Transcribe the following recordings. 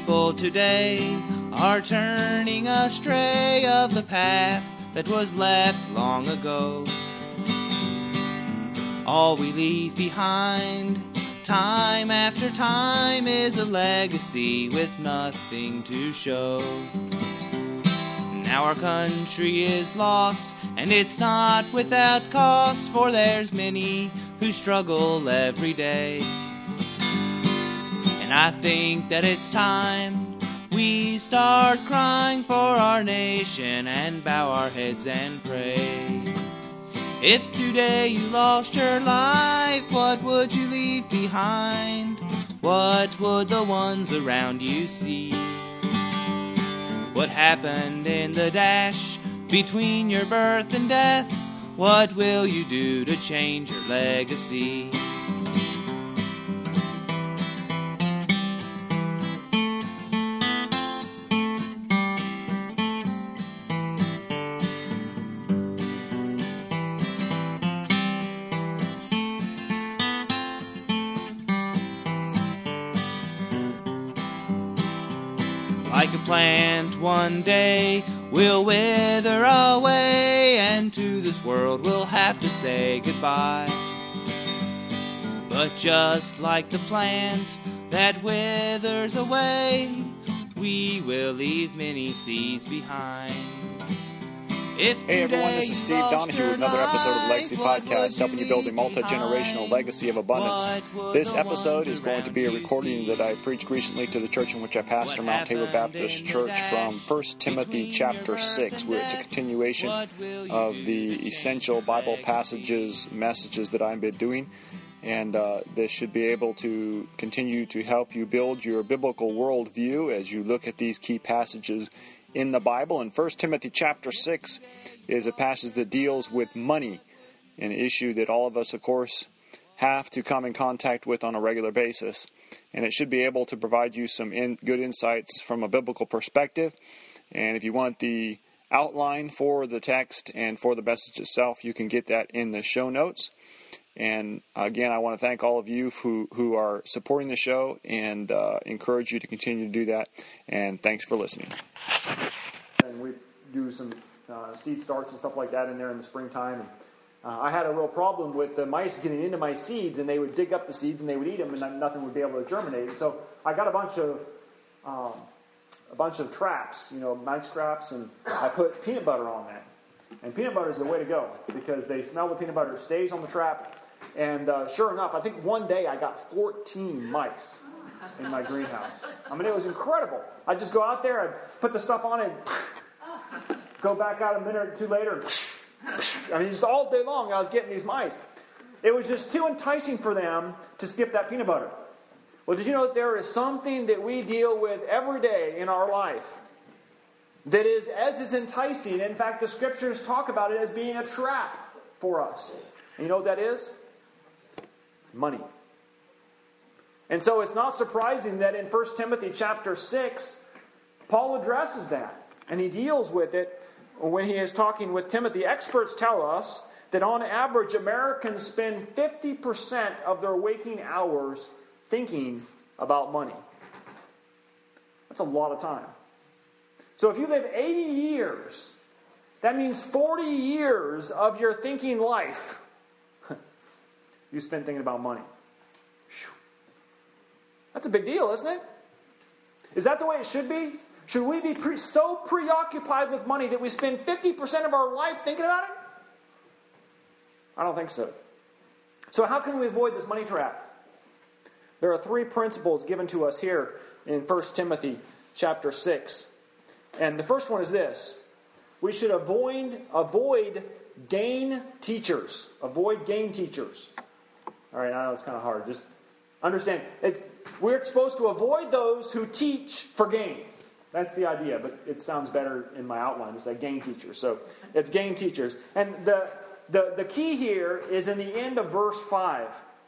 people today are turning astray of the path that was left long ago. All we leave behind, time after time, is a legacy with nothing to show. Now our country is lost, and it's not without cost, for there's many who struggle every day. And I think that it's time we start crying for our nation and bow our heads and pray. If today you lost your life, what would you leave behind? What would the ones around you see? What happened in the dash between your birth and death? What will you do to change your legacy? Like a plant one day we'll wither away, and to this world we'll have to say goodbye. But just like the plant that withers away, we will leave many seeds behind. Hey everyone, this is Steve Donahue with another episode of Legacy Podcast, helping you build a multi-generational legacy of abundance. This episode is going to be a recording that I preached recently to the church in which I pastor, Mount Tabor Baptist Church, from 1 Timothy chapter 6, where it's a continuation of the essential Bible messages that I've been doing. And this should be able to continue to help you build your biblical worldview as you look at these key passages in the Bible. And 1 Timothy chapter 6 is a passage that deals with money, an issue that all of us, of course, have to come in contact with on a regular basis. And it should be able to provide you some good insights from a biblical perspective. And if you want the outline for the text and for the message itself, you can get that in the show notes. And again, I want to thank all of you who are supporting the show, and encourage you to continue to do that. And thanks for listening. And we do some seed starts and stuff like that in there in the springtime. And I had a real problem with the mice getting into my seeds, and they would dig up the seeds and they would eat them, and nothing would be able to germinate. So I got a bunch of traps, mice traps, and I put peanut butter on that. And peanut butter is the way to go, because they smell the peanut butter, it stays on the trap. And sure enough, I think one day I got 14 mice in my greenhouse. I mean, it was incredible. I'd just go out there, I'd put the stuff on it, go back out a minute or two later. I mean, just all day long I was getting these mice. It was just too enticing for them to skip that peanut butter. Well, did you know that there is something that we deal with every day in our life that is as enticing? In fact, the scriptures talk about it as being a trap for us. And you know what that is? It's money. And so it's not surprising that in 1 Timothy chapter 6, Paul addresses that. And he deals with it when he is talking with Timothy. Experts tell us that on average, Americans spend 50% of their waking hours thinking about money. That's a lot of time. So if you live 80 years, that means 40 years of your thinking life you spend thinking about money. That's a big deal, isn't it? Is that the way it should be? Should we be so preoccupied with money that we spend 50% of our life thinking about it? I don't think so. So how can we avoid this money trap? There are 3 principles given to us here in 1 Timothy chapter 6. And the first one is this. We should avoid gain teachers. Avoid gain teachers. All right, I know it's kind of hard. Just understand. We're supposed to avoid those who teach for gain. That's the idea, but it sounds better in my outline. It's like gain teachers. So it's gain teachers. And the key here is in the end of verse 5,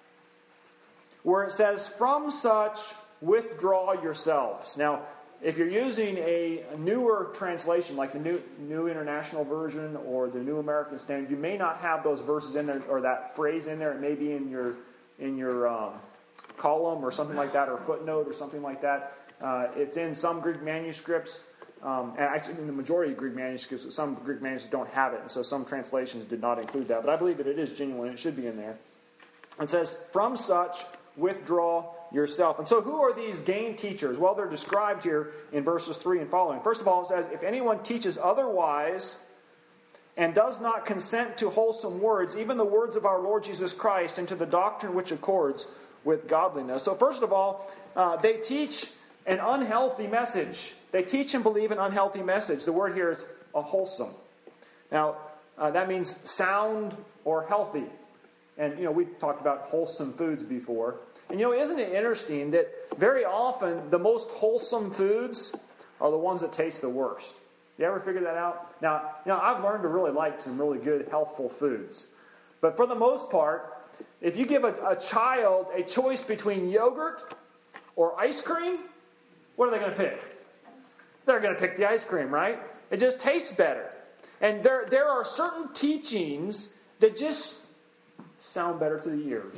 where it says, "From such withdraw yourselves." Now, if you're using a newer translation, like the New International Version or the New American Standard, you may not have those verses in there or that phrase in there. It may be in your column or something like that, or footnote or something like that. It's in some Greek manuscripts, and actually in the majority of Greek manuscripts, but some Greek manuscripts don't have it, and so some translations did not include that. But I believe that it is genuine, and it should be in there. It says, from such, withdraw yourself. And so who are these gain teachers? Well, they're described here in verses 3 and following. First of all, it says, if anyone teaches otherwise and does not consent to wholesome words, even the words of our Lord Jesus Christ, and to the doctrine which accords with godliness. So first of all, they teach an unhealthy message. They teach and believe an unhealthy message. The word here is a wholesome. Now, that means sound or healthy. And, we've talked about wholesome foods before. And, isn't it interesting that very often the most wholesome foods are the ones that taste the worst? You ever figure that out? Now, I've learned to really like some really good, healthful foods. But for the most part, if you give a child a choice between yogurt or ice cream, what are they going to pick? They're going to pick the ice cream, right? It just tastes better. And there are certain teachings that just sound better to the ears,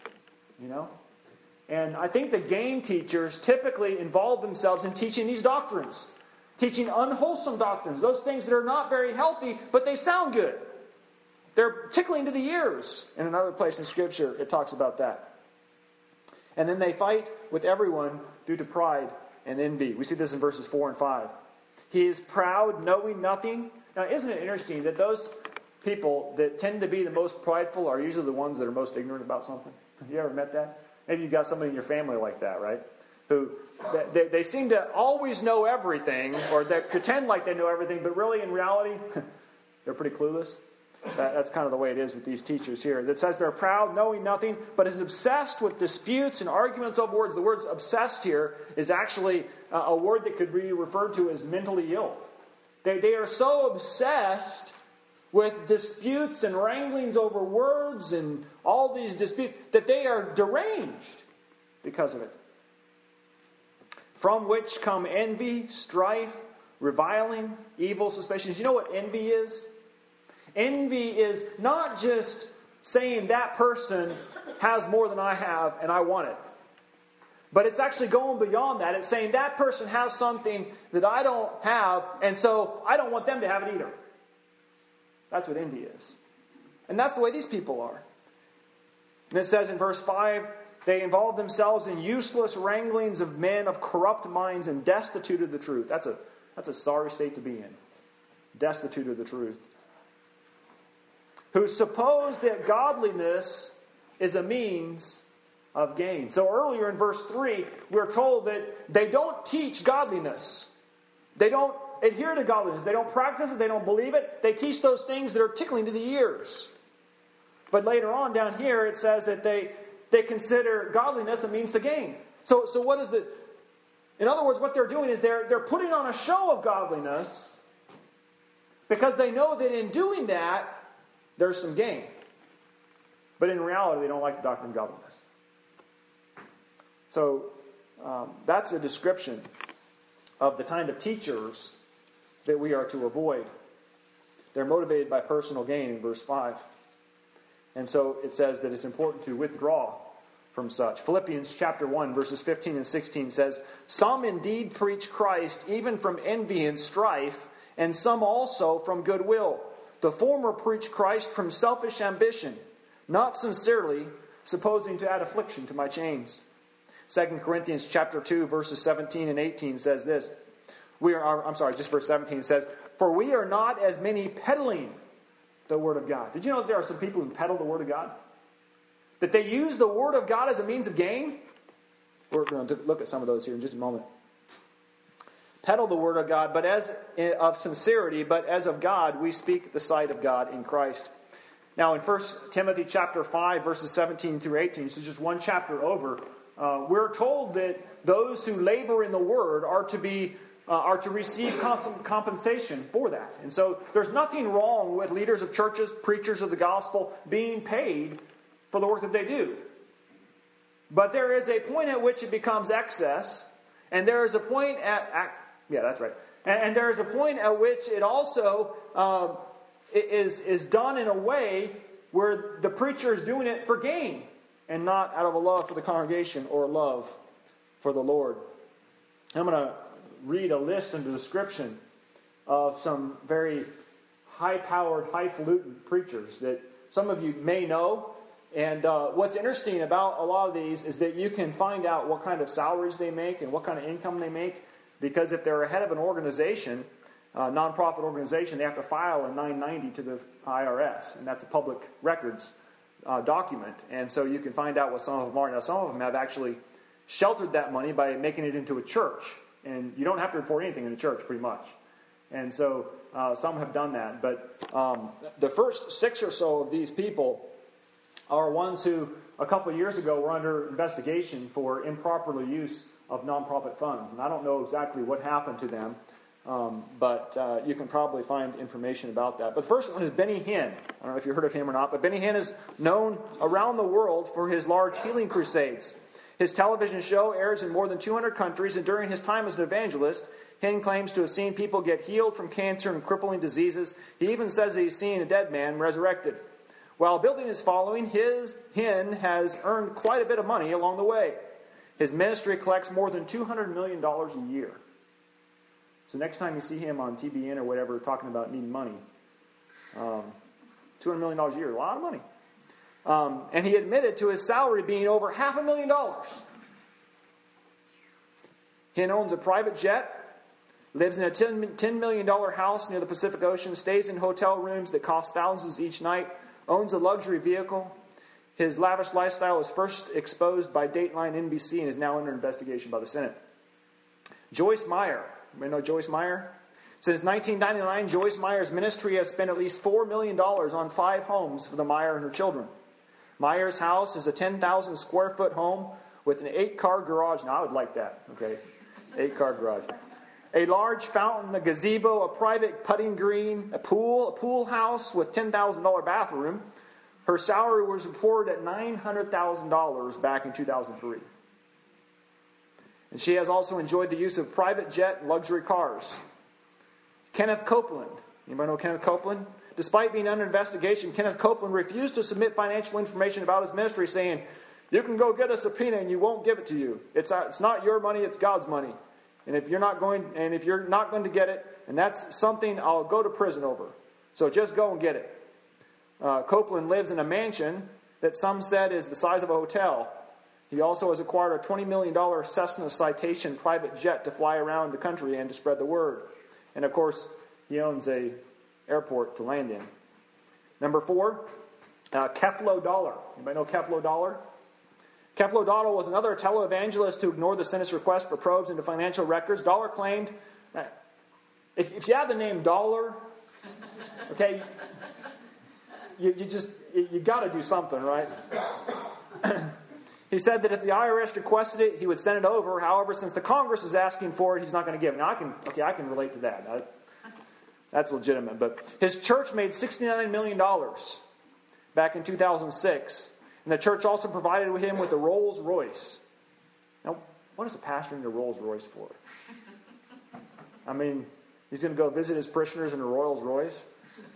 And I think the gain teachers typically involve themselves in teaching these doctrines, teaching unwholesome doctrines, those things that are not very healthy, but they sound good. They're tickling to the ears. In another place in Scripture, it talks about that. And then they fight with everyone due to pride and envy. We see this in verses 4 and 5. He is proud, knowing nothing. Now, isn't it interesting that those people that tend to be the most prideful are usually the ones that are most ignorant about something? Have you ever met that? Maybe you've got somebody in your family like that, right? Who they seem to always know everything, or they pretend like they know everything, but really in reality, they're pretty clueless. That's kind of the way it is with these teachers here. That says they're proud, knowing nothing, but is obsessed with disputes and arguments over words. The word obsessed here is actually a word that could be referred to as mentally ill. They are so obsessed with disputes and wranglings over words and all these disputes that they are deranged because of it. From which come envy, strife, reviling, evil suspicions. You know what envy is? Envy is not just saying that person has more than I have and I want it. But it's actually going beyond that. It's saying that person has something that I don't have, and so I don't want them to have it either. That's what envy is. And that's the way these people are. And it says in verse 5, they involve themselves in useless wranglings of men of corrupt minds and destitute of the truth. That's a sorry state to be in. Destitute of the truth. Who suppose that godliness is a means of gain. So earlier in verse 3, we're told that they don't teach godliness. They don't adhere to godliness. They don't practice it. They don't believe it. They teach those things that are tickling to the ears. But later on down here it says that they consider godliness a means to gain. So what is the... In other words, what they're doing is they're putting on a show of godliness because they know that in doing that, there's some gain. But in reality, they don't like the doctrine of godliness. So that's a description of the kind of teachers that we are to avoid. They're motivated by personal gain in verse 5. And so it says that it's important to withdraw from such. Philippians chapter 1, verses 15 and 16 says, some indeed preach Christ even from envy and strife, and some also from goodwill. The former preach Christ from selfish ambition, not sincerely, supposing to add affliction to my chains. 2 Corinthians chapter 2, verses 17 and 18 says this. Just verse 17 says, for we are not as many peddling the Word of God. Did you know that there are some people who peddle the Word of God? That they use the Word of God as a means of gain? We're going to look at some of those here in just a moment. Peddle the Word of God, but as of sincerity, but as of God, we speak the sight of God in Christ. Now in 1 Timothy chapter 5, verses 17 through 18, so just one chapter over, we're told that those who labor in the Word are to receive compensation for that. And so there's nothing wrong with leaders of churches, preachers of the gospel, being paid for the work that they do. But there is a point at which it becomes excess, and there is a point and there is a point at which it also is done in a way where the preacher is doing it for gain and not out of a love for the congregation or love for the Lord. I'm going to read a list and a description of some very high-powered, highfalutin preachers that some of you may know. And what's interesting about a lot of these is that you can find out what kind of salaries they make and what kind of income they make. Because if they're a head of an organization, a nonprofit organization, they have to file a 990 to the IRS. And that's a public records document. And so you can find out what some of them are. Now, some of them have actually sheltered that money by making it into a church. And you don't have to report anything in a church, pretty much. And so some have done that. But the first 6 or so of these people are ones who, a couple of years ago, were under investigation for improper use of nonprofit funds. And I don't know exactly what happened to them, but you can probably find information about that. But the first one is Benny Hinn. I don't know if you heard of him or not, but Benny Hinn is known around the world for his large healing crusades. His television show airs in more than 200 countries, and during his time as an evangelist, Hinn claims to have seen people get healed from cancer and crippling diseases. He even says that he's seen a dead man resurrected. While building his following, Hinn has earned quite a bit of money along the way. His ministry collects more than $200 million a year. So next time you see him on TBN or whatever talking about needing money, $200 million a year, a lot of money. And he admitted to his salary being over $500,000. Hinn owns a private jet, lives in a $10 million house near the Pacific Ocean, stays in hotel rooms that cost thousands each night, owns a luxury vehicle. His lavish lifestyle was first exposed by Dateline NBC and is now under investigation by the Senate. Joyce Meyer. You know Joyce Meyer? Since 1999, Joyce Meyer's ministry has spent at least $4 million on 5 homes for the Meyer and her children. Meyer's house is a 10,000 square foot home with an 8-car garage. Now, I would like that. Okay, 8-car garage. A large fountain, a gazebo, a private putting green, a pool house with $10,000 bathroom. Her salary was reported at $900,000 back in 2003. And she has also enjoyed the use of private jet and luxury cars. Kenneth Copeland. Anybody know Kenneth Copeland? Despite being under investigation, Kenneth Copeland refused to submit financial information about his ministry, saying, "You can go get a subpoena and you won't give it to you. It's not your money, it's God's money. And if you're not going to get it, and that's something I'll go to prison over. So just go and get it." Copeland lives in a mansion that some said is the size of a hotel. He also has acquired a $20 million Cessna Citation private jet to fly around the country and to spread the word. And of course, he owns a airport to land in. Number 4, Creflo Dollar. Anybody know Creflo Dollar? Creflo Dollar was another televangelist who ignored the Senate's request for probes into financial records. Dollar claimed, if you have the name Dollar, okay, you got to do something, right? He said that if the IRS requested it, he would send it over. However, since the Congress is asking for it, he's not going to give it. Now, I can relate to that. That's legitimate. But his church made $69 million back in 2006. And the church also provided him with a Rolls Royce. Now, what does a pastor need a Rolls Royce for? I mean, he's going to go visit his parishioners in a Rolls Royce?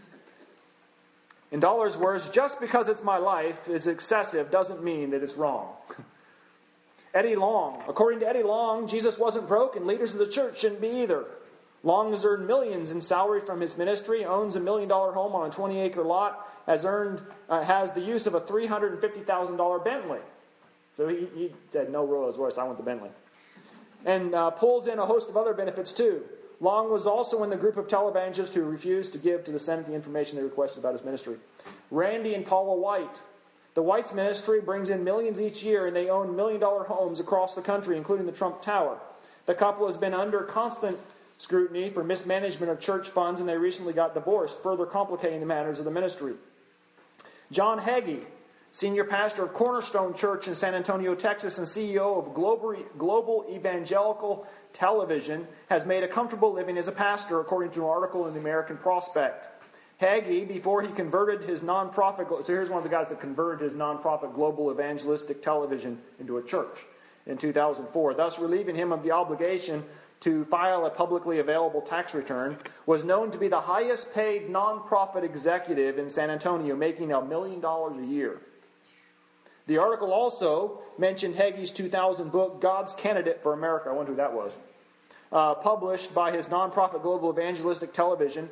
In Dollar's words, just because it's my life is excessive doesn't mean that it's wrong. Eddie Long. According to Eddie Long, Jesus wasn't broke and leaders of the church shouldn't be either. Long has earned millions in salary from his ministry, owns a $1 million home on a 20-acre lot, has the use of a $350,000 Bentley. So he said, no Rolls Royce, I want the Bentley. And pulls in a host of other benefits too. Long was also in the group of televangelists who refused to give to the Senate the information they requested about his ministry. Randy and Paula White. The White's ministry brings in millions each year, and they own $1 million homes across the country, including the Trump Tower. The couple has been under constant scrutiny for mismanagement of church funds, and they recently got divorced, further complicating the matters of the ministry. John Hagee, senior pastor of Cornerstone Church in San Antonio, Texas, and CEO of Global Evangelical Television, has made a comfortable living as a pastor, according to an article in the American Prospect. Hagee, before he converted his nonprofit, so here's one of the guys that converted his nonprofit Global Evangelistic Television into a church in 2004, thus relieving him of the obligation to file a publicly available tax return, was known to be the highest paid nonprofit executive in San Antonio, making $1 million a year. The article also mentioned Hagee's 2000 book, God's Candidate for America. I wonder who that was. published by his nonprofit Global Evangelistic Television,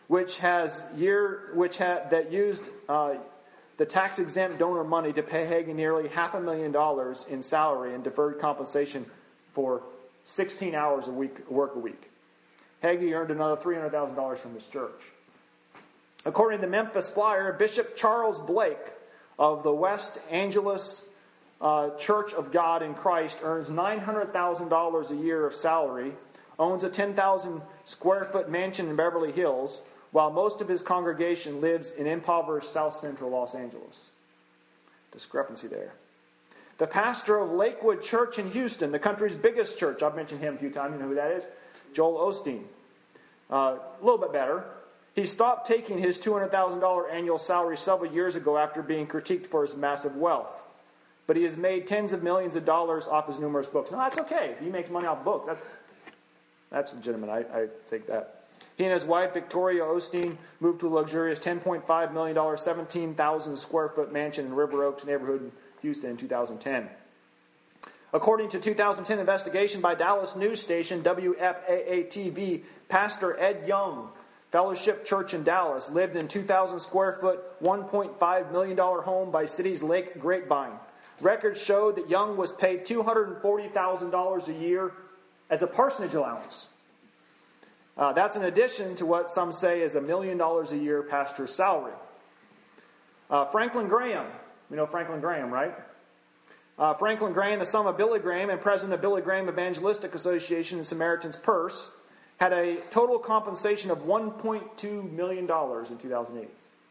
that used the tax-exempt donor money to pay Hagee nearly $500,000 in salary and deferred compensation for 16 hours work a week. Hagee earned another $300,000 from his church. According to the Memphis Flyer, Bishop Charles Blake of the West Angeles Church of God in Christ earns $900,000 a year of salary, owns a 10,000 square foot mansion in Beverly Hills, while most of his congregation lives in impoverished South Central Los Angeles. Discrepancy there. The pastor of Lakewood Church in Houston, the country's biggest church, I've mentioned him a few times, you know who that is? Joel Osteen. A little bit better. He stopped taking his $200,000 annual salary several years ago after being critiqued for his massive wealth. But he has made tens of millions of dollars off his numerous books. Now, that's okay. If he makes money off books, that's legitimate. I take that. He and his wife, Victoria Osteen, moved to a luxurious $10.5 million, 17,000 square foot mansion in River Oaks neighborhood in Houston in 2010. According to 2010 investigation by Dallas news station WFAA-TV, Pastor Ed Young, Fellowship Church in Dallas, lived in 2,000 square foot, $1.5 million home by city's Lake Grapevine. Records show that Young was paid $240,000 a year as a parsonage allowance. That's in addition to what some say is $1 million a year pastor's salary. Franklin Graham, you know Franklin Graham, right? Franklin Graham, the son of Billy Graham and president of Billy Graham Evangelistic Association and Samaritan's Purse, had a total compensation of $1.2 million in 2008.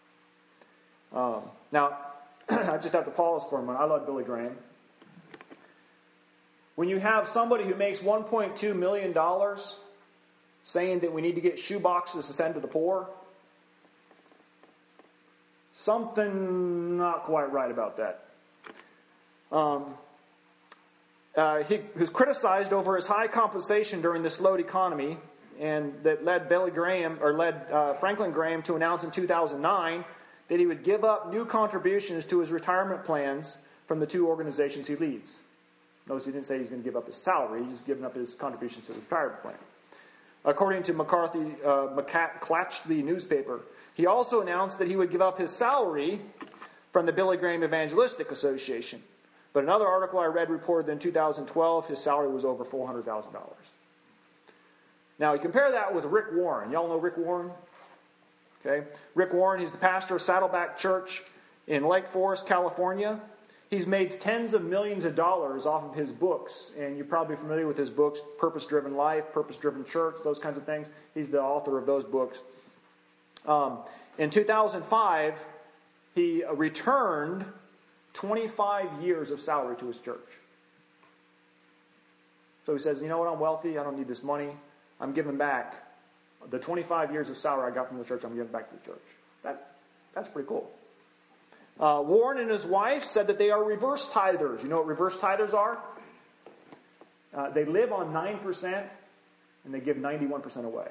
Now, I just have to pause for a moment. I love Billy Graham. When you have somebody who makes $1.2 million saying that we need to get shoe boxes to send to the poor, something not quite right about that. He was criticized over his high compensation during the slowed economy, and that led Franklin Graham to announce in 2009 that he would give up new contributions to his retirement plans from the two organizations he leads. Notice he didn't say he's going to give up his salary; he's just giving up his contributions to his retirement plan. According to McClatchley newspaper, he also announced that he would give up his salary from the Billy Graham Evangelistic Association. But another article I read reported that in 2012, his salary was over $400,000. Now, you compare that with Rick Warren. Y'all know Rick Warren? Okay. Rick Warren, he's the pastor of Saddleback Church in Lake Forest, California. He's made tens of millions of dollars off of his books, and you're probably familiar with his books, Purpose-Driven Life, Purpose-Driven Church, those kinds of things. He's the author of those books. In 2005, he returned 25 years of salary to his church. So he says, you know what, I'm wealthy, I don't need this money. I'm giving back the 25 years of salary I got from the church, I'm giving back to the church. That's pretty cool. Warren and his wife said that they are reverse tithers. You know what reverse tithers are? They live on 9% and they give 91% away.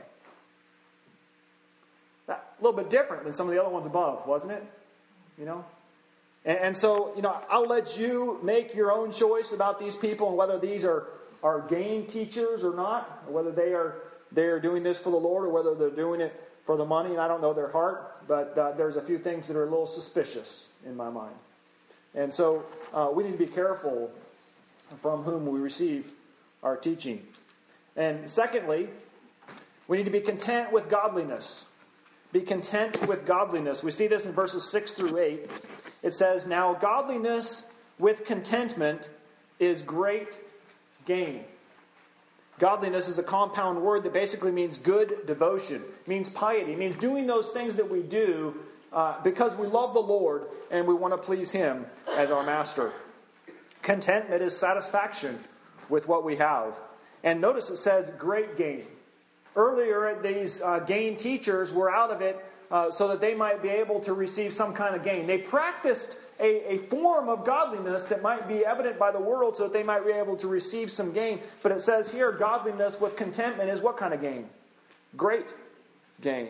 A little bit different than some of the other ones above, wasn't it? You know? And so, you know, I'll let you make your own choice about these people and whether these are gain teachers or not, or whether they are doing this for the Lord or whether they're doing it for the money. And I don't know their heart, but there's a few things that are a little suspicious in my mind. And so we need to be careful from whom we receive our teaching. And secondly, we need to be content with godliness. Be content with godliness. We see this in verses 6 through 8. It says, now godliness with contentment is great gain. Godliness is a compound word that basically means good devotion, means piety, means doing those things that we do because we love the Lord and we want to please Him as our master. Contentment is satisfaction with what we have. And notice it says great gain. Earlier, these gain teachers were out of it so that they might be able to receive some kind of gain. They practiced a form of godliness that might be evident by the world so that they might be able to receive some gain. But it says here, godliness with contentment is what kind of gain? Great gain.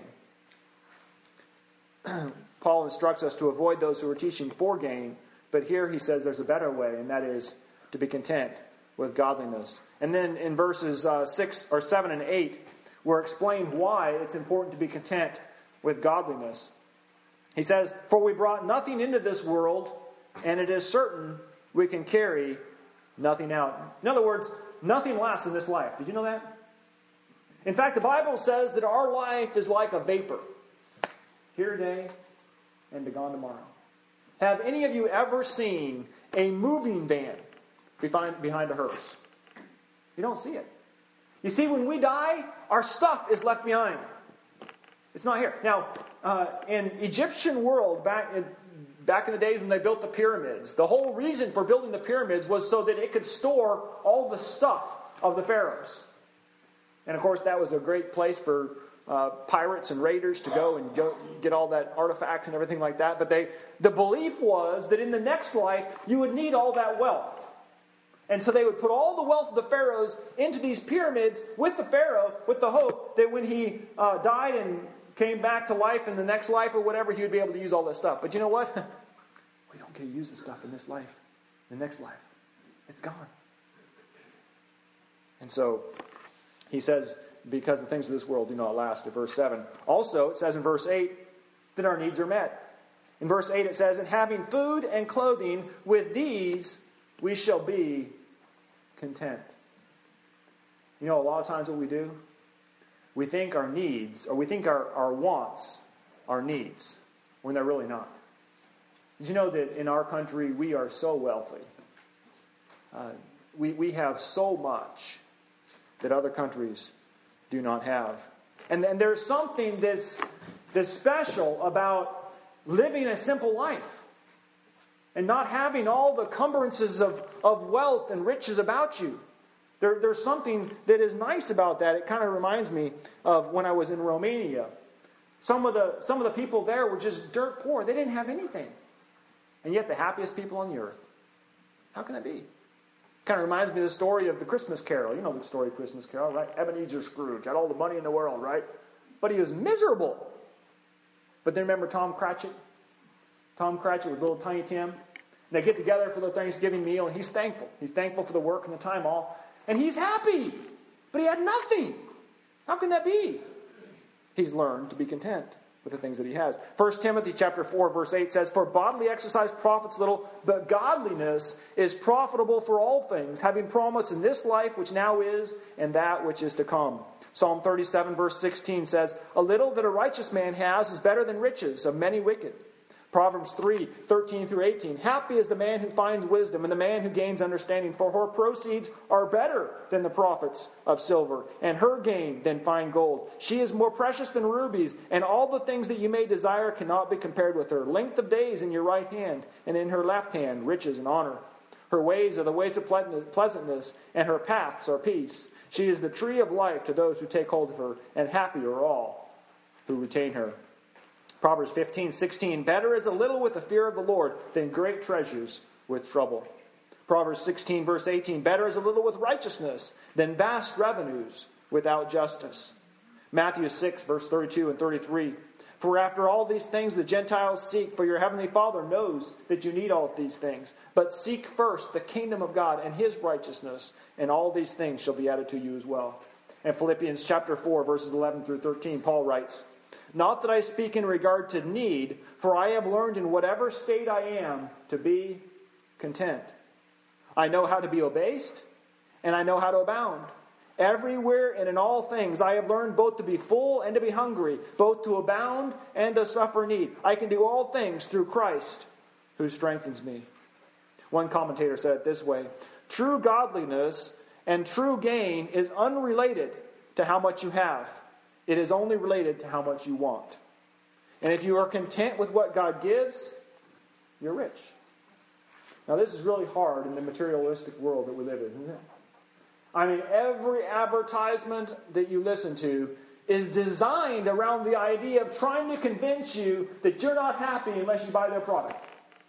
Paul instructs us to avoid those who are teaching for gain, but here he says there's a better way, and that is to be content with godliness. And then in verses 6 or 7 and 8, we're explained why it's important to be content with godliness. He says, "For we brought nothing into this world, and it is certain we can carry nothing out." In other words, nothing lasts in this life. Did you know that? In fact, the Bible says that our life is like a vapor. Here today and be gone tomorrow. Have any of you ever seen a moving van behind a hearse? You don't see it. You see, when we die, our stuff is left behind. It's not here. Now, in Egyptian world, back in the days when they built the pyramids, the whole reason for building the pyramids was so that it could store all the stuff of the pharaohs. And of course, that was a great place for pirates and raiders to go and get all that artifacts and everything like that. But the belief was that in the next life, you would need all that wealth. And so they would put all the wealth of the pharaohs into these pyramids with the pharaoh, with the hope that when he died and came back to life in the next life or whatever, he would be able to use all that stuff. But you know what? We don't get to use the stuff in this life. The next life. It's gone. And so he says, because the things of this world do not last, in verse 7. Also, it says in verse 8 that our needs are met. In verse 8 it says, "And having food and clothing, with these we shall be content." You know, a lot of times what we do, we think our needs, or we think our wants are needs, when they're really not. Did you know that in our country we are so wealthy? We have so much that other countries do not have. And there's something that's special about living a simple life and not having all the encumbrances of wealth and riches about you. There's something that is nice about that. It kind of reminds me of when I was in Romania. Some of the people there were just dirt poor. They didn't have anything. And yet the happiest people on the earth. How can that be? Kind of reminds me of the story of the Christmas Carol. You know the story of Christmas Carol, right? Ebenezer Scrooge had all the money in the world, right? But he was miserable. But then remember Tom Cratchit? Tom Cratchit with little Tiny Tim. And they get together for the Thanksgiving meal, and he's thankful. He's thankful for the work and the time all. And he's happy. But he had nothing. How can that be? He's learned to be content with the things that he has. 1 Timothy chapter 4, verse 8 says, "For bodily exercise profits little, but godliness is profitable for all things, having promise in this life which now is, and that which is to come." Psalm 37, verse 16 says, "A little that a righteous man has is better than riches of many wicked." Proverbs 3, 13 through 18. "Happy is the man who finds wisdom, and the man who gains understanding, for her proceeds are better than the profits of silver, and her gain than fine gold. She is more precious than rubies, and all the things that you may desire cannot be compared with her. Length of days in your right hand, and in her left hand riches and honor. Her ways are the ways of pleasantness, and her paths are peace. She is the tree of life to those who take hold of her, and happy are all who retain her." Proverbs 15:16, "Better is a little with the fear of the Lord than great treasures with trouble." Proverbs 16, verse 18, "Better is a little with righteousness than vast revenues without justice." Matthew 6, verse 32 and 33, "For after all these things the Gentiles seek, for your heavenly Father knows that you need all of these things. But seek first the kingdom of God and his righteousness, and all these things shall be added to you as well." And Philippians chapter 4, verses 11 through 13, Paul writes, "Not that I speak in regard to need, for I have learned in whatever state I am to be content. I know how to be abased, and I know how to abound. Everywhere and in all things I have learned both to be full and to be hungry, both to abound and to suffer need. I can do all things through Christ who strengthens me." One commentator said it this way, "True godliness and true gain is unrelated to how much you have. It is only related to how much you want. And if you are content with what God gives, you're rich." Now this is really hard in the materialistic world that we live in, isn't it? I mean, every advertisement that you listen to is designed around the idea of trying to convince you that you're not happy unless you buy their product.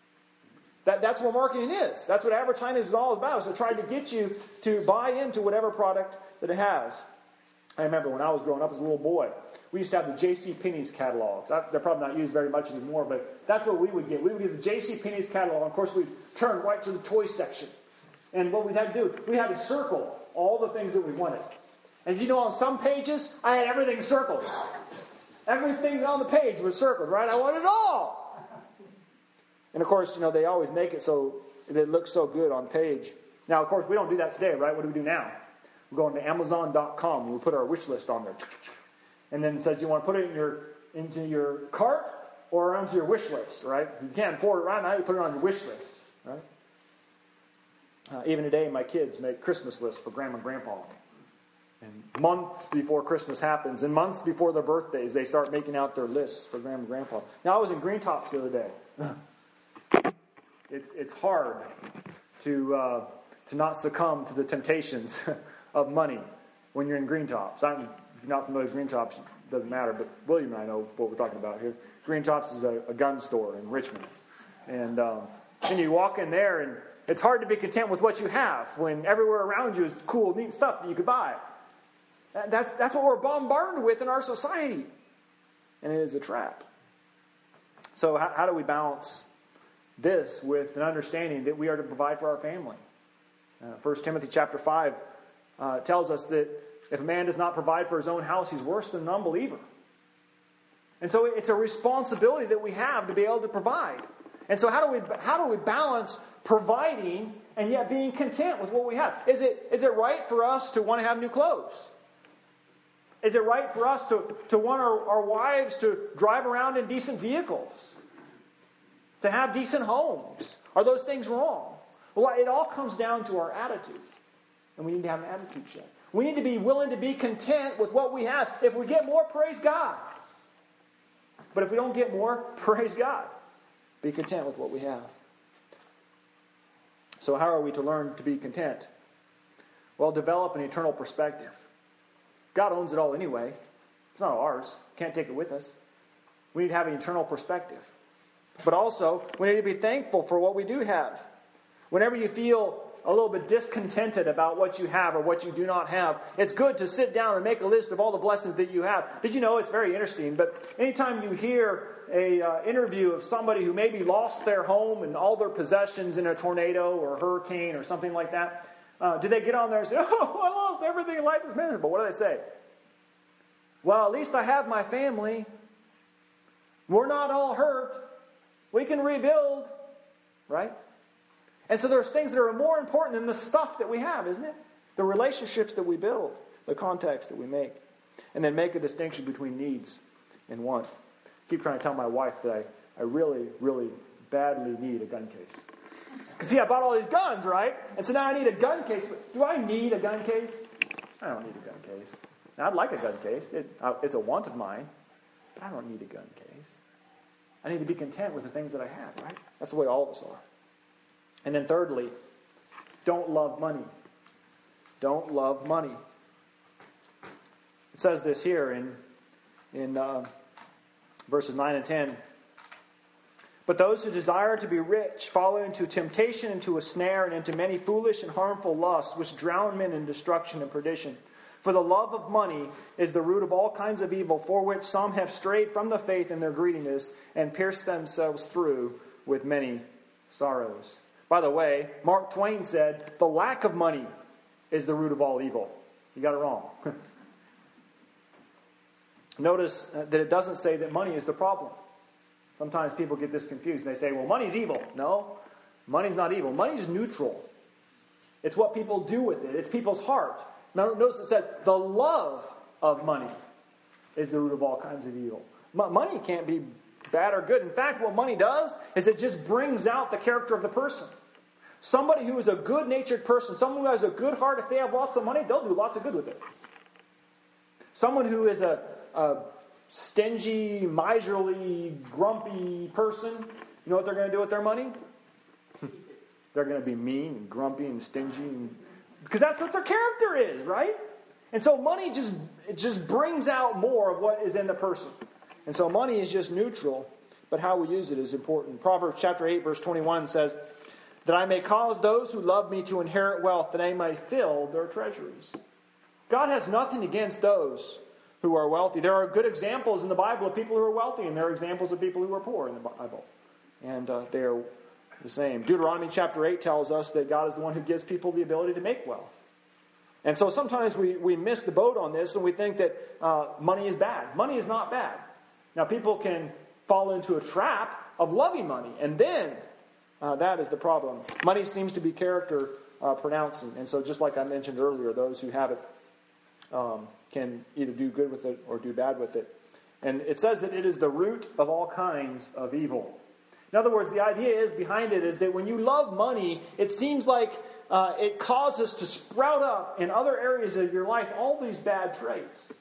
That's what marketing is. That's what advertising is all about, is to try to get you to buy into whatever product that it has. I remember when I was growing up as a little boy, we used to have the J.C. Penney's catalogs. They're probably not used very much anymore, but that's what we would get. We would get the J.C. Penney's catalog, and of course we'd turn right to the toy section. And what we had to do, we had to circle all the things that we wanted. And you know, on some pages, I had everything circled. Everything on the page was circled, right? I wanted it all. And of course, you know, they always make it so that it looks so good on page. Now, of course, we don't do that today, right? What do we do now? We go into Amazon.com and we put our wish list on there. And then it says you want to put it into your cart or onto your wish list, right? If you can't afford it right now, you put it on your wish list, right? Even today, my kids make Christmas lists for Grandma and Grandpa. And months before Christmas happens, and months before their birthdays, they start making out their lists for Grandma and Grandpa. Now, I was in Green Tops the other day. It's hard to not succumb to the temptations of money when you're in Green Tops. If you're not familiar with Green Tops, it doesn't matter, but William and I know what we're talking about here. Green Tops is a gun store in Richmond. And you walk in there, and it's hard to be content with what you have when everywhere around you is cool, neat stuff that you could buy. That's what we're bombarded with in our society. And it is a trap. So how do we balance this with an understanding that we are to provide for our family? 1 Timothy chapter 5 tells us that if a man does not provide for his own house, he's worse than an unbeliever. And so it's a responsibility that we have to be able to provide. And so how do we balance providing and yet being content with what we have? Is it right for us to want to have new clothes? Is it right for us to want our wives to drive around in decent vehicles? To have decent homes? Are those things wrong? Well, it all comes down to our attitude. And we need to have an attitude check. We need to be willing to be content with what we have. If we get more, praise God. But if we don't get more, praise God. Be content with what we have. So how are we to learn to be content? Well, develop an eternal perspective. God owns it all anyway. It's not ours. Can't take it with us. We need to have an eternal perspective. But also, we need to be thankful for what we do have. Whenever you feel a little bit discontented about what you have or what you do not have, it's good to sit down and make a list of all the blessings that you have. Did you know, it's very interesting, but anytime you hear an interview of somebody who maybe lost their home and all their possessions in a tornado or a hurricane or something like that, do they get on there and say, oh, I lost everything, life is miserable? What do they say? Well, at least I have my family. We're not all hurt. We can rebuild, right? And so there's things that are more important than the stuff that we have, isn't it? The relationships that we build, the contacts that we make. And then make a distinction between needs and want. I keep trying to tell my wife that I really, really badly need a gun case. Because, see, I bought all these guns, right? And so now I need a gun case. Do I need a gun case? I don't need a gun case. Now, I'd like a gun case. It's a want of mine. But I don't need a gun case. I need to be content with the things that I have, right? That's the way all of us are. And then thirdly, don't love money. Don't love money. It says this here in verses 9 and 10. But those who desire to be rich fall into temptation, into a snare, and into many foolish and harmful lusts, which drown men in destruction and perdition. For the love of money is the root of all kinds of evil, for which some have strayed from the faith in their greediness and pierced themselves through with many sorrows. By the way, Mark Twain said, the lack of money is the root of all evil. You got it wrong. Notice that it doesn't say that money is the problem. Sometimes people get this confused. They say, well, money's evil. No, money's not evil. Money's neutral. It's what people do with it. It's people's heart. Now, notice it says, the love of money is the root of all kinds of evil. Money can't be bad or good. In fact, what money does is it just brings out the character of the person. Somebody who is a good-natured person, someone who has a good heart, if they have lots of money, they'll do lots of good with it. Someone who is a stingy, miserly, grumpy person, you know what they're going to do with their money? They're going to be mean and grumpy and stingy, because that's what their character is, right? And so money just brings out more of what is in the person. And so money is just neutral, but how we use it is important. Proverbs chapter 8, verse 21 says, that I may cause those who love me to inherit wealth, that I may fill their treasuries. God has nothing against those who are wealthy. There are good examples in the Bible of people who are wealthy, and there are examples of people who are poor in the Bible. And the same. Deuteronomy chapter 8 tells us that God is the one who gives people the ability to make wealth. And so sometimes we miss the boat on this and we think that money is bad. Money is not bad. Now people can fall into a trap of loving money, and then that is the problem. Money seems to be character pronouncing. And so just like I mentioned earlier, those who have it can either do good with it or do bad with it. And it says that it is the root of all kinds of evil. In other words, the idea behind it is that when you love money, it seems like it causes to sprout up in other areas of your life all these bad traits.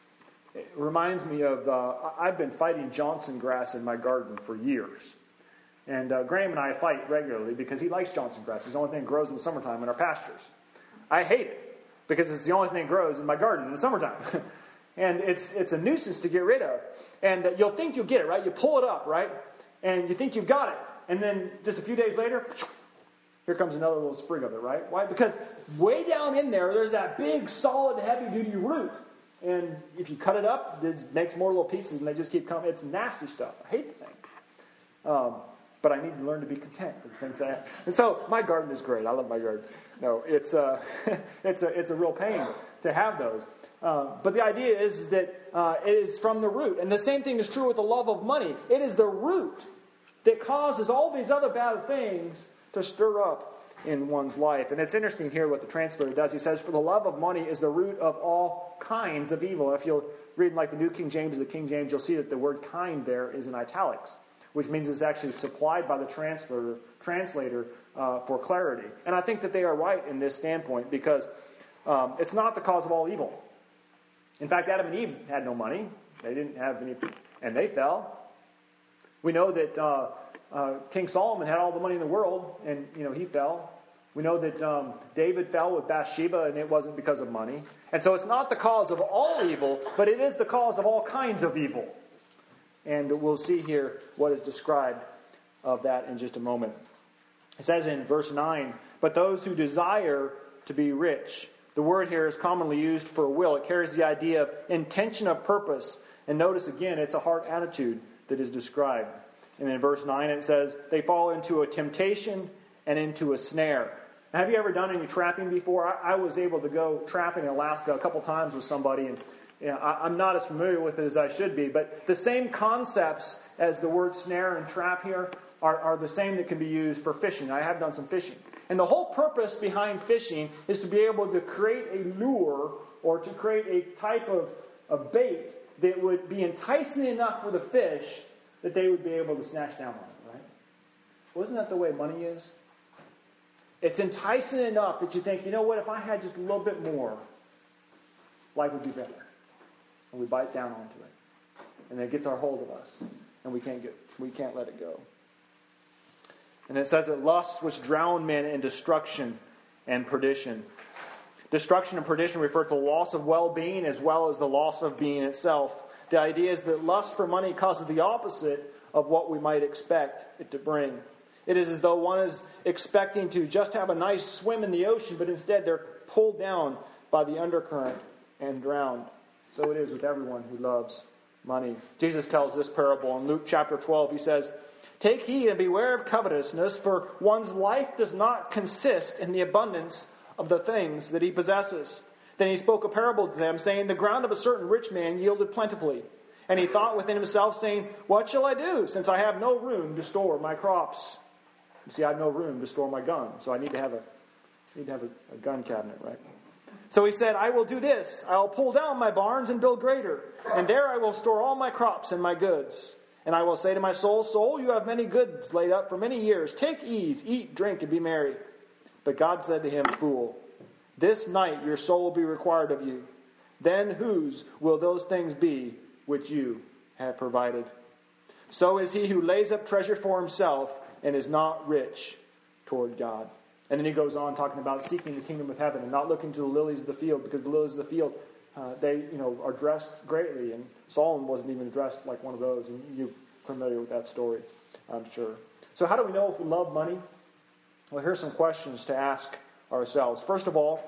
It reminds me of, I've been fighting Johnson grass in my garden for years. And Graham and I fight regularly because he likes Johnson grass. It's the only thing that grows in the summertime in our pastures. I hate it because it's the only thing that grows in my garden in the summertime. And it's a nuisance to get rid of. And you'll think you'll get it, right? You pull it up, right? And you think you've got it. And then just a few days later, here comes another little sprig of it, right? Why? Because way down in there's that big, solid, heavy-duty root. And if you cut it up, it makes more little pieces, and they just keep coming. It's nasty stuff. I hate the thing. But I need to learn to be content with the things I have. And so my garden is great. I love my garden. No, it's a real pain to have those. But the idea is that it is from the root. And the same thing is true with the love of money. It is the root that causes all these other bad things to stir up in one's life. And it's interesting here what the translator does. He says, for the love of money is the root of all kinds of evil. If you'll read like the New King James or the King James, you'll see that the word kind there is in italics, which means it's actually supplied by the translator for clarity. And I think that they are right in this standpoint because it's not the cause of all evil. In fact, Adam and Eve had no money. They didn't have any, and they fell. We know that King Solomon had all the money in the world, and he fell. We know that David fell with Bathsheba, and it wasn't because of money. And so it's not the cause of all evil, but it is the cause of all kinds of evil. And we'll see here what is described of that in just a moment. It says in verse 9, but those who desire to be rich. The word here is commonly used for a will. It carries the idea of intention of purpose. And notice again, it's a heart attitude that is described. And in verse 9 it says, they fall into a temptation and into a snare. Now, have you ever done any trapping before? I was able to go trapping in Alaska a couple times with somebody, and I'm not as familiar with it as I should be. But the same concepts as the word snare and trap here are the same that can be used for fishing. I have done some fishing. And the whole purpose behind fishing is to be able to create a lure or to create a type of bait that would be enticing enough for the fish that they would be able to snatch down on it, right? Well, isn't that the way money is? It's enticing enough that you think, you know what, if I had just a little bit more, life would be better. And we bite down onto it. And it gets our hold of us. And we can't let it go. And it says that lusts which drown men in destruction and perdition. Destruction and perdition refer to the loss of well-being as well as the loss of being itself. The idea is that lust for money causes the opposite of what we might expect it to bring. It is as though one is expecting to just have a nice swim in the ocean, but instead they're pulled down by the undercurrent and drowned. So it is with everyone who loves money. Jesus tells this parable in Luke chapter 12. He says, take heed and beware of covetousness, for one's life does not consist in the abundance of the things that he possesses. Then he spoke a parable to them, saying, the ground of a certain rich man yielded plentifully. And he thought within himself, saying, what shall I do, since I have no room to store my crops? You see, I have no room to store my gun, so I need to have a gun cabinet, right? So he said, I will do this. I will pull down my barns and build greater, and there I will store all my crops and my goods. And I will say to my soul, soul, you have many goods laid up for many years. Take ease, eat, drink, and be merry. But God said to him, fool, this night your soul will be required of you. Then whose will those things be which you have provided? So is he who lays up treasure for himself and is not rich toward God. And then he goes on talking about seeking the kingdom of heaven and not looking to the lilies of the field, because the lilies of the field, they are dressed greatly, and Solomon wasn't even dressed like one of those. And you're familiar with that story, I'm sure. So how do we know if we love money? Well, here's some questions to ask ourselves. First of all,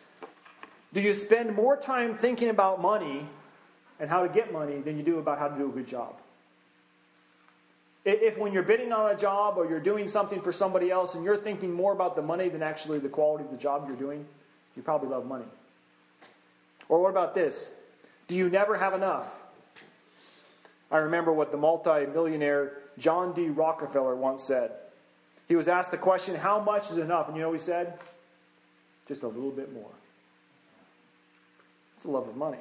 do you spend more time thinking about money and how to get money than you do about how to do a good job? If when you're bidding on a job or you're doing something for somebody else and you're thinking more about the money than actually the quality of the job you're doing, you probably love money. Or what about this? Do you never have enough? I remember what the multi-millionaire John D. Rockefeller once said. He was asked the question, how much is enough? And you know what he said? Just a little bit more. It's the love of money.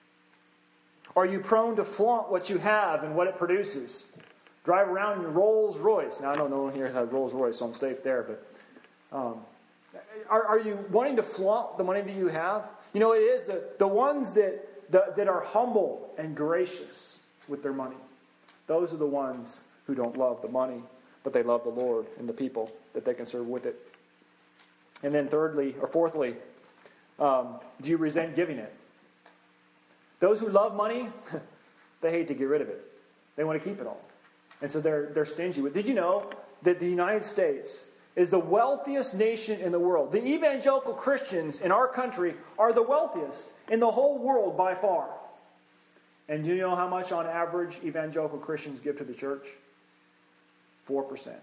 Are you prone to flaunt what you have and what it produces? Drive around in your Rolls Royce. Now, I don't know no one here has a Rolls Royce, so I'm safe there. But are you wanting to flaunt the money that you have? You know, it is the ones that are humble and gracious with their money. Those are the ones who don't love the money, but they love the Lord and the people that they can serve with it. And then fourthly, do you resent giving it? Those who love money, they hate to get rid of it. They want to keep it all. And so they're stingy with it. Did you know that the United States is the wealthiest nation in the world? The evangelical Christians in our country are the wealthiest in the whole world by far. And do you know how much on average evangelical Christians give to the church? 4%. Isn't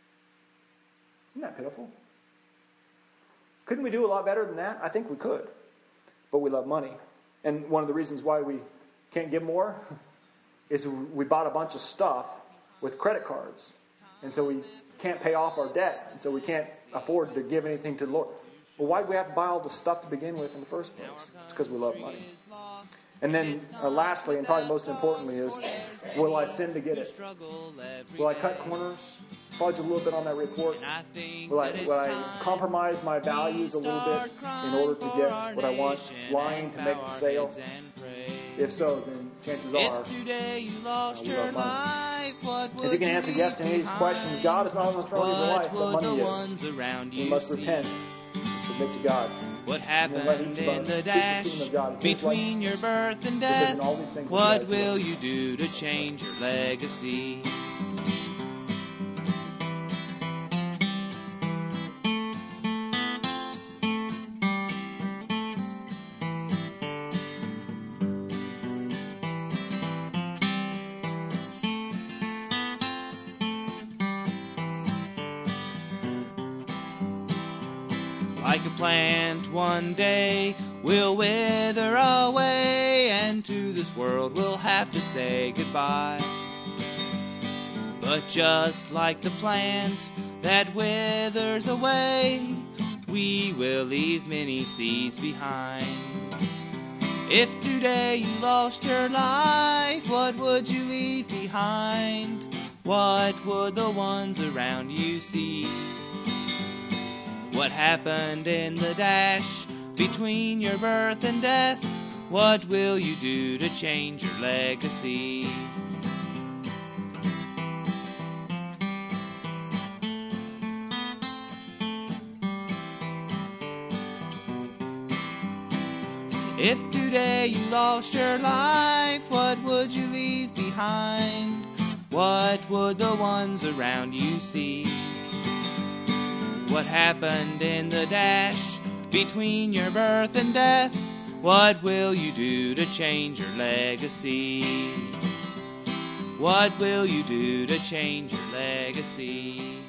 that pitiful? Couldn't we do a lot better than that? I think we could. But we love money. And one of the reasons why we can't give more is we bought a bunch of stuff with credit cards. And so we can't pay off our debt. And so we can't afford to give anything to the Lord. Well, why do we have to buy all this stuff to begin with in the first place? It's because we love money. And then lastly, and probably most importantly, is will I sin to get it? Will I cut corners? Fudge a little bit on that report? Will I compromise my values a little bit in order to get what I want? Lying to make the sale? If so, then chances are we love money. If you can answer yes to any of these questions, God is not on the throne of your life, but money is. You must repent and submit to God. What happened in the dash between your birth and death? What will you do to change your legacy? Like a plant one day will wither away, and to this world we'll have to say goodbye. But just like the plant that withers away, we will leave many seeds behind. If today you lost your life, what would you leave behind? What would the ones around you see? What happened in the dash between your birth and death? What will you do to change your legacy? If today you lost your life, what would you leave behind? What would the ones around you see? What happened in the dash between your birth and death? What will you do to change your legacy? What will you do to change your legacy?